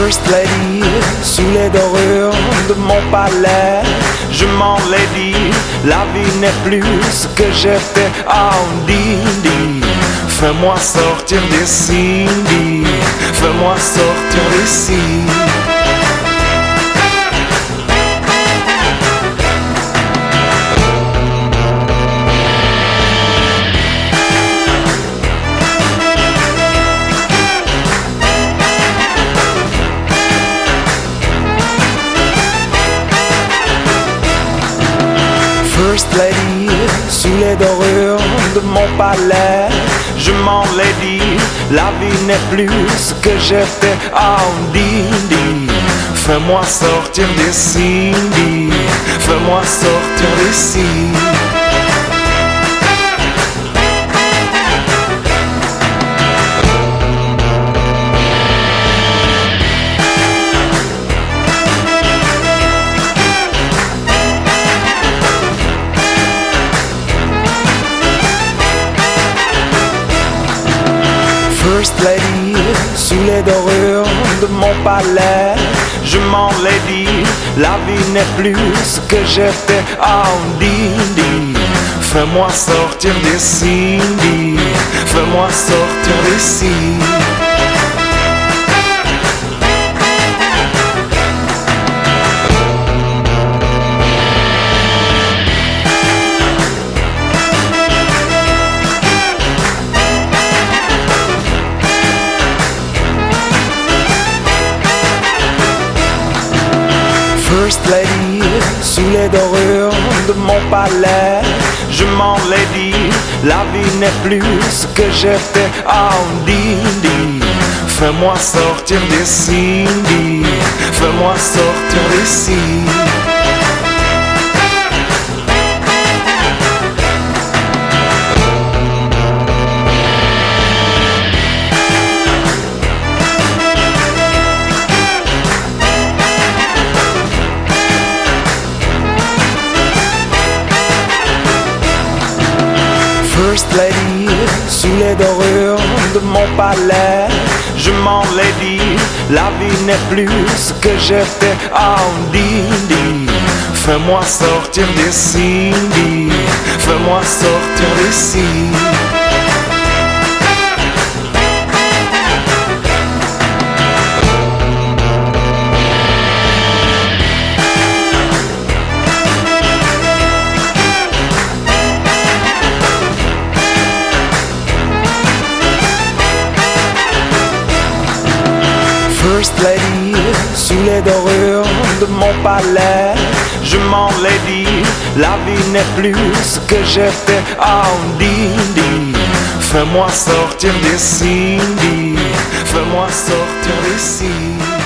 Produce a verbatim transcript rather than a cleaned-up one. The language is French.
First lady, sous les dorures de mon palais, je m'en l'ai dit, la vie n'est plus ce que j'étais. Oh, Didi, fais-moi sortir d'ici, fais-moi sortir d'ici. First lady, sous les dorures de mon palais, je m'en l'ai dit, la vie n'est plus ce que j'étais. Oh, Didi, fais-moi sortir d'ici, fais-moi sortir d'ici. First lady, sous les dorures de mon palais, je m'en l'ai dit, la vie n'est plus ce que j'étais. Oh, Didi, fais-moi sortir d'ici, fais-moi sortir d'ici. First lady, sous les dorures de mon palais, je m'en l'ai dit, la vie n'est plus ce que j'étais. Oh, Didi, fais-moi sortir d'ici, fais-moi sortir d'ici. First lady, sous les dorures de mon palais, je m'en l'ai dit, la vie n'est plus ce que j'étais. Oh, Didi, fais-moi sortir d'ici, fais-moi sortir d'ici. First lady, sous les dorures de mon palais, je m'en l'ai dit, la vie n'est plus ce que j'étais. Oh, Didi, fais-moi sortir d'ici, fais-moi sortir d'ici.